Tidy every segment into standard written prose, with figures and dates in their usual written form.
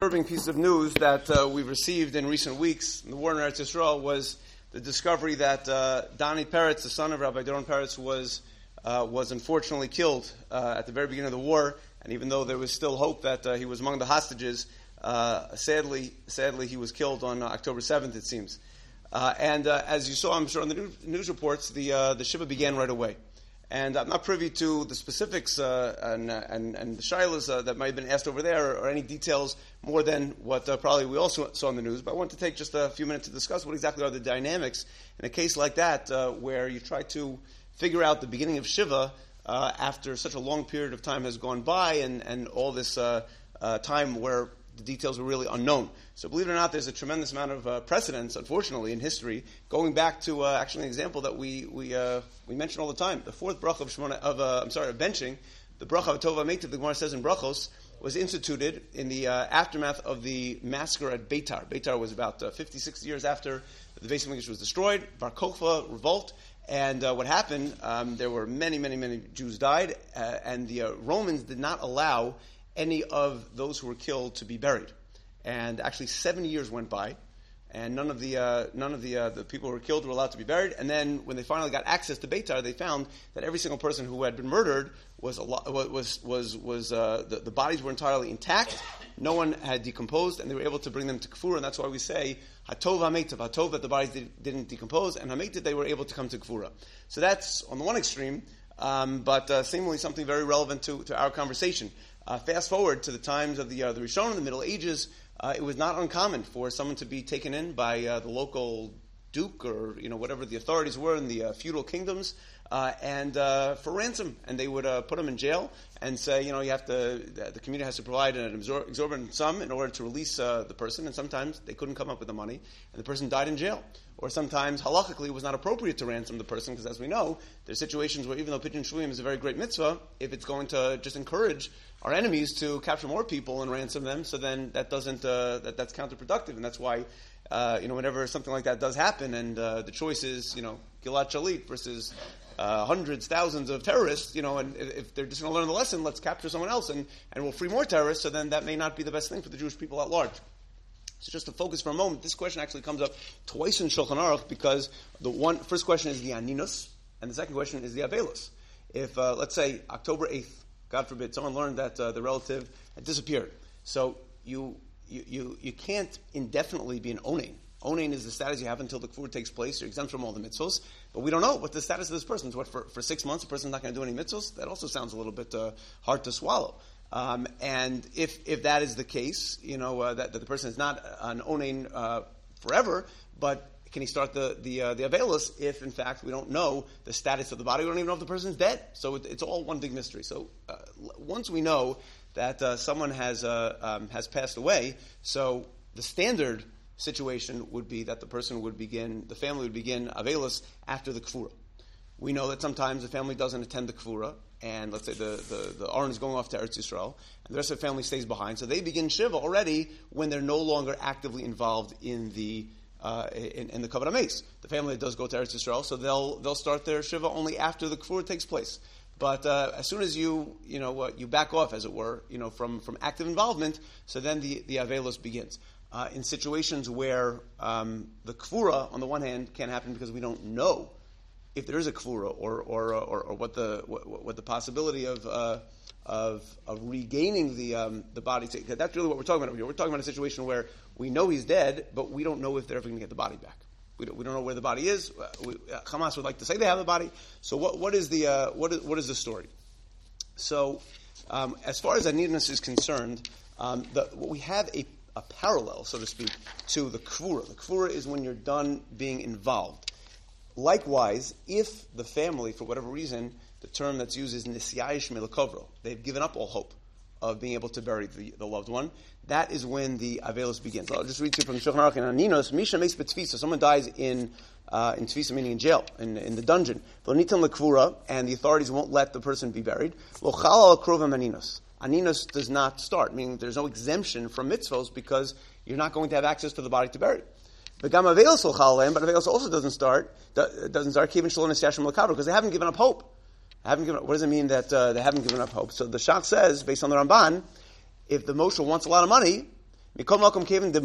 disturbing piece of news that we've received in recent weeks in the war in Eretz Yisrael was the discovery that Dani Peretz, the son of Rabbi Doron Peretz, was unfortunately killed at the very beginning of the war. And even though there was still hope that he was among the hostages, sadly he was killed on October 7th, it seems. And as you saw, I'm sure, in the news reports, the Shiva began right away. And I'm not privy to the specifics and the shilas that might have been asked over there, or any details more than what probably we also saw in the news. But I want to take just a few minutes to discuss what exactly are the dynamics in a case like that, where you try to figure out the beginning of Shiva after such a long period of time has gone by, and all this time where the details were really unknown. So believe it or not, there's a tremendous amount of precedence, unfortunately, in history, going back to actually an example that we mention all the time. The fourth bracha of benching, the bracha of Tova Meitiv, the Gemara says in Brachos, was instituted in the aftermath of the massacre at Beitar. Beitar was about 50, 60 years after the Beis Hamikdash was destroyed. Bar Kokhba revolt. And what happened, there were many Jews died, and the Romans did not allow any of those who were killed to be buried. And actually 70 years went by, and none of the people who were killed were allowed to be buried. And then when they finally got access to Beitar, they found that every single person who had been murdered the bodies were entirely intact. No one had decomposed, and they were able to bring them to Kfura, and that's why we say Hatov HaMeitav, Hatov, that the bodies didn't decompose, and HaMeitav, they were able to come to Kfura. So that's on the one extreme, but seemingly something very relevant to our conversation. Fast forward to the times of the Rishon in the Middle Ages, it was not uncommon for someone to be taken in by the local duke or whatever the authorities were in the feudal kingdoms, and for ransom, and they would put them in jail and say, you have to, the community has to provide an exorbitant sum in order to release the person, and sometimes they couldn't come up with the money, and the person died in jail. Or sometimes, halachically, it was not appropriate to ransom the person, because as we know, there's situations where even though Pidyon Shvuyim is a very great mitzvah, if it's going to just encourage our enemies to capture more people and ransom them, so then that doesn't, that's counterproductive, and that's why, whenever something like that does happen, and the choice is, Gilad Shalit versus hundreds, thousands of terrorists, and if they're just going to learn the lesson, let's capture someone else and we'll free more terrorists, so then that may not be the best thing for the Jewish people at large. So just to focus for a moment, this question actually comes up twice in Shulchan Aruch, because the first question is the Aninus, and the second question is the Avelos. If, let's say, October 8th, God forbid, someone learned that the relative had disappeared, so you can't indefinitely be an onain. Onain is the status you have until the kfur takes place. You're exempt from all the mitzvos, but we don't know what the status of this person is. What, for 6 months, a person's not going to do any mitzvos? That also sounds a little bit hard to swallow. And if that is the case, that the person is not an onain forever, but can he start the Avelos if, in fact, we don't know the status of the body? We don't even know if the person's dead. So it's all one big mystery. So once we know that someone has passed away, so the standard situation would be that the family would begin Avelos after the Kfura. We know that sometimes the family doesn't attend the Kfura, and let's say the Aron is going off to Eretz Yisrael, and the rest of the family stays behind. So they begin Shiva already when they're no longer actively involved in the Kavod HaMeis. The family does go to Eretz Yisrael, so they'll start their Shiva only after the Kfura takes place. But as soon as you back off, as it were, from active involvement, so then the Avelos begins. In situations where the Kfura, on the one hand, can't happen because we don't know if there is a Kfura or what the possibility of regaining the body. That's really what we're talking about here. We're talking about a situation where we know he's dead, but we don't know if they're ever going to get the body back. We don't know where the body is. Hamas would like to say they have the body. So what is the story? So as far as Aninus is concerned, what we have a parallel, so to speak, to the Kfura. The Kfura is when you're done being involved. Likewise, if the family, for whatever reason, the term that's used is Nisyayish Milakovro, they've given up all hope of being able to bury the loved one, that is when the Avelos begins. I'll just read to you from Shulchan Aruch and Aninos, Misha Meis B'Tfisa, someone dies in Tfisa, meaning in jail, in the dungeon. V'nitan L'Kfura, and the authorities won't let the person be buried. Lo Chal Al Krovim Aninos. Aninus does not start, meaning there's no exemption from mitzvos because you're not going to have access to the body to bury. But Avelos also doesn't start Kivin Shalom Nisyashim L'Kavro, because they haven't given up hope. What does it mean that they haven't given up hope? So the Shach says, based on the Ramban, if the Moshe wants a lot of money, Even if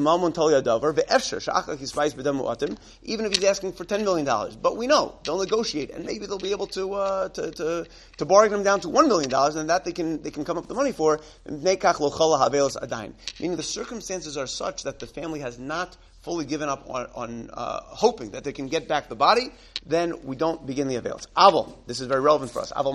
he's asking for $10 million. But we know, they'll negotiate, and maybe they'll be able to bargain him down to $1 million, and that they can come up with the money for. Meaning the circumstances are such that the family has not fully given up on hoping that they can get back the body, then we don't begin the avails. Aval, this is very relevant for us. If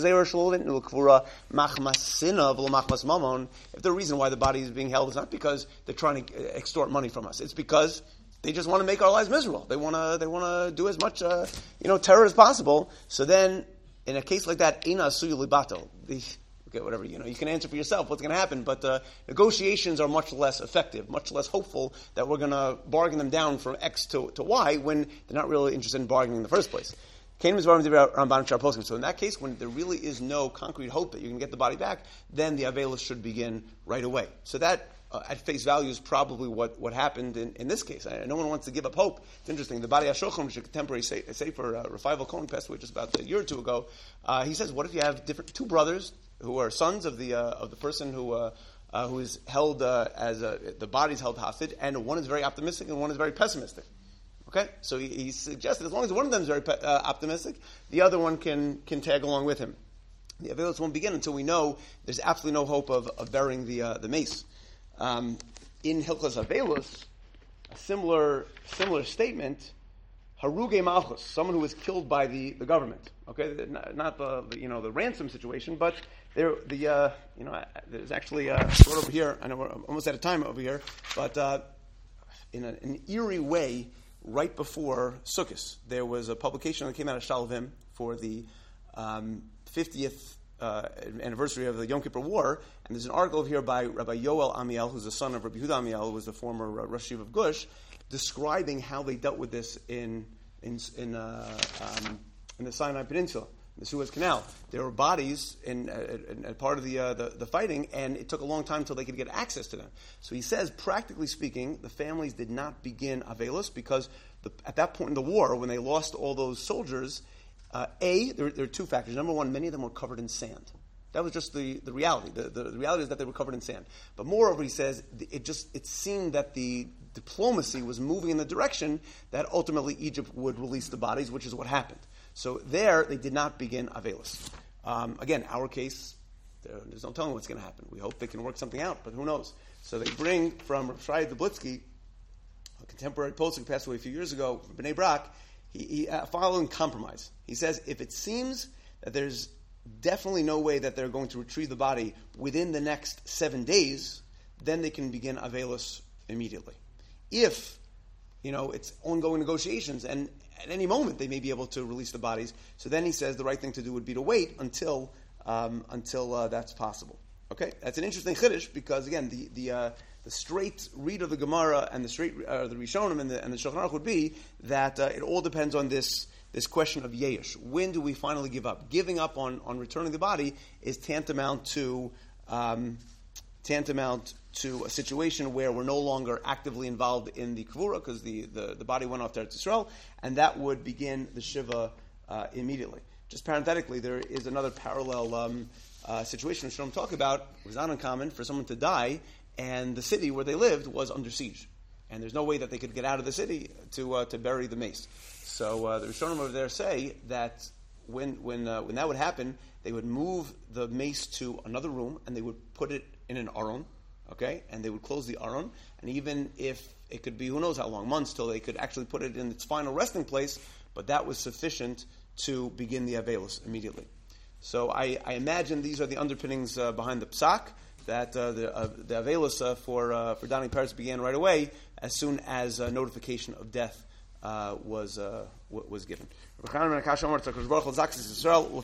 the reason why the body is being held is not because they're trying to extort money from us, it's because they just want to make our lives miserable. They want to do as much terror as possible. So then, in a case like that, ina suyu libato. Okay, whatever, you can answer for yourself what's going to happen, but negotiations are much less effective, much less hopeful that we're going to bargain them down from X to Y when they're not really interested in bargaining in the first place. So in that case, when there really is no concrete hope that you can get the body back, then the Avelis should begin right away. So that, at face value, is probably what happened in this case. No one wants to give up hope. It's interesting. The Bari HaShulchan, which is a contemporary sefer, Revival Cohen passed away just about a year or two ago, he says, what if you have two brothers who are sons of the person who is held as the body's held hostage, and one is very optimistic and one is very pessimistic. Okay, so he suggested as long as one of them is very optimistic, the other one can tag along with him. The Avelis won't begin until we know there's absolutely no hope of burying the mace. In Hilchos Avelos, a similar statement. Haruge Malchus, someone who was killed by the government. Okay, not the ransom situation, but there's actually right over here. I know we're almost out of time over here, but in an eerie way, right before Sukkot, there was a publication that came out of Shalavim for the 50th anniversary of the Yom Kippur War, and there's an article here by Rabbi Yoel Amiel, who's the son of Rabbi Yehuda Amiel, who was the former Rosh Yeshiva of Gush, describing how they dealt with this in the Sinai Peninsula, the Suez Canal. There were bodies in part of the fighting, and it took a long time until they could get access to them. So he says, practically speaking, the families did not begin Avelos because at that point in the war, when they lost all those soldiers, there are two factors. Number one, many of them were covered in sand. That was just the reality. The reality is that they were covered in sand. But moreover, he says, it seemed that the diplomacy was moving in the direction that ultimately Egypt would release the bodies, which is what happened. So there, they did not begin Avelis. Again, our case, there's no telling what's going to happen. We hope they can work something out, but who knows? So they bring from Rav Shai Dublitsky, a contemporary post who passed away a few years ago, from Bnei Brak, he following compromise. He says, if it seems that there's definitely no way that they're going to retrieve the body within the next 7 days, then they can begin Avelis immediately. If, it's ongoing negotiations, and at any moment they may be able to release the bodies, so then he says the right thing to do would be to wait until that's possible. Okay, that's an interesting chiddush because again, the straight read of the Gemara and the Rishonim and the Shulchan Aruch would be that it all depends on this question of Yesh. When do we finally give up? Giving up on returning the body is tantamount to a situation where we're no longer actively involved in the Kvura because the body went off to Eretz Yisrael, and that would begin the Shiva immediately. Just parenthetically, there is another parallel situation which I'm talking about. It was not uncommon for someone to die, and the city where they lived was under siege, and there's no way that they could get out of the city to bury the mace. So the Rishonim over there say that when that would happen, they would move the mace to another room and they would put it in an aron, okay, and they would close the aron, and even if it could be who knows how long, months, till they could actually put it in its final resting place, but that was sufficient to begin the Avelis immediately. So I imagine these are the underpinnings behind the Psak, that the Avelis for Dani Peretz began right away as soon as notification of death was given.